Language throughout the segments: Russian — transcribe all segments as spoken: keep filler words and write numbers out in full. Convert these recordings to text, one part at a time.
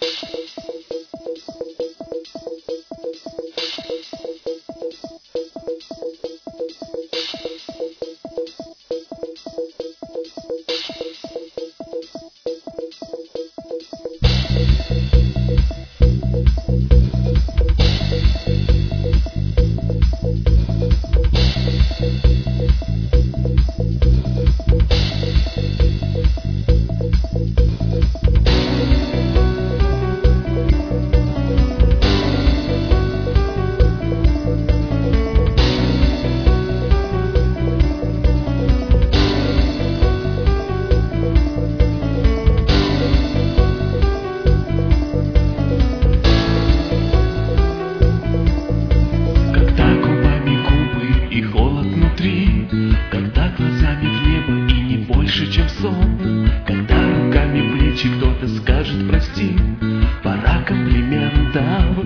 Когда глазами в небо и не больше, чем сон, когда руками плечи кто-то скажет прости, пора комплиментов,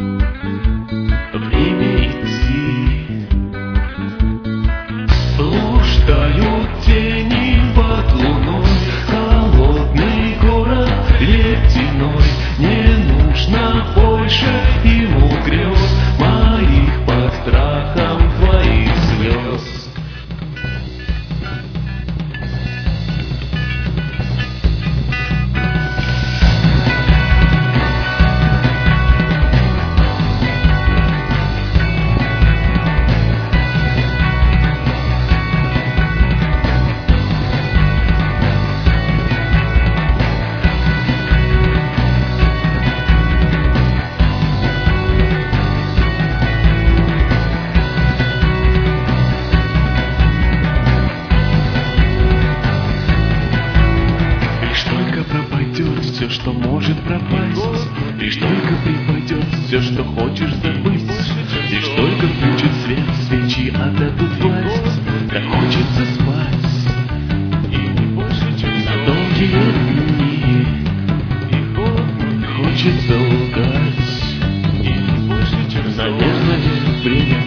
время идти. Блуждают тени под луной, холодный город ледяной. Не нужно больше ему грез моих под страхом твоих слез. Все, что может пропасть, лишь только припадет все, что хочешь забыть. Лишь только включит свет, свечи отдадут власть. Так хочется спать, и не больше, чем на долгие дни. И холодно, хочется лгать, и не больше, чем наверное, время.